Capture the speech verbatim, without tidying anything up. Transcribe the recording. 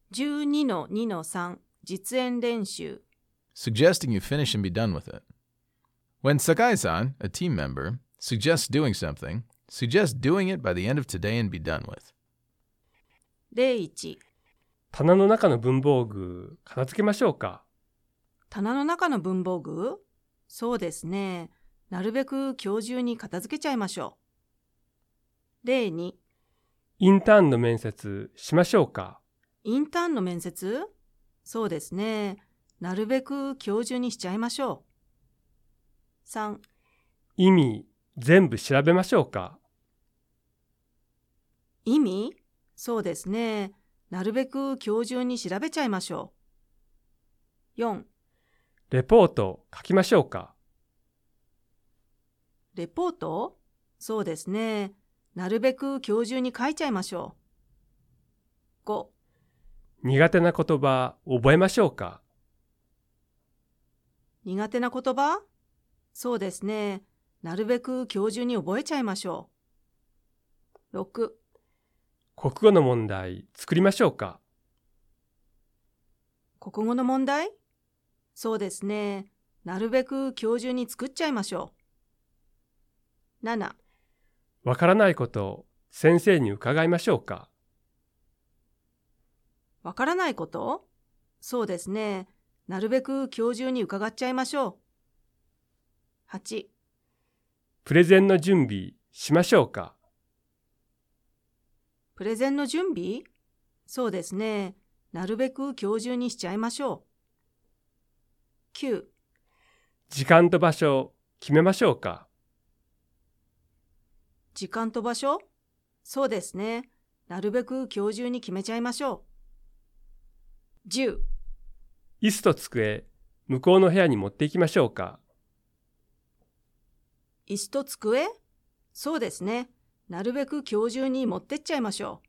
じゅうにのにのさん 実演練習 Suggesting you finish and be done with it. When Sakai-san, a team member, suggests doing something, suggest doing it by the end of today and be done with. 例いち棚の中の文房具、片付けましょうか。 棚の中の文房具そうですね。なるべく今日中に片付けちゃいましょう。例にインターンの面接しましょうか。 インターンの面接そうですね。なるべく今日中にしちゃいましょう。さん意味、全部調べましょうか。 意味そうですね。なるべく今日中に調べちゃいましょう。よんレポート書きましょうか。 レポートそうですね。なるべく今日中に書いちゃいましょう。ご苦手な言葉覚えましょうか。 苦手な言葉そうですね。なるべく今日中に覚えちゃいましょう。ろく国語の問題作りましょうか。 国語の問題そうですね。なるべく今日中に作っちゃいましょう。ななわからないこと先生に伺いましょうか。 わからないことそうですね。なるべく今日中に伺っちゃいましょう。はちプレゼンの準備しましょうか。 プレゼンの準備そうですね。なるべく今日中にしちゃいましょう。きゅう時間と場所決めましょうか。 時間と場所そうですね。なるべく今日中に決めちゃいましょう。じゅう椅子と机、向こうの部屋に持って行きましょうか。 椅子と机そうですね。なるべく今日中に持ってっちゃいましょう。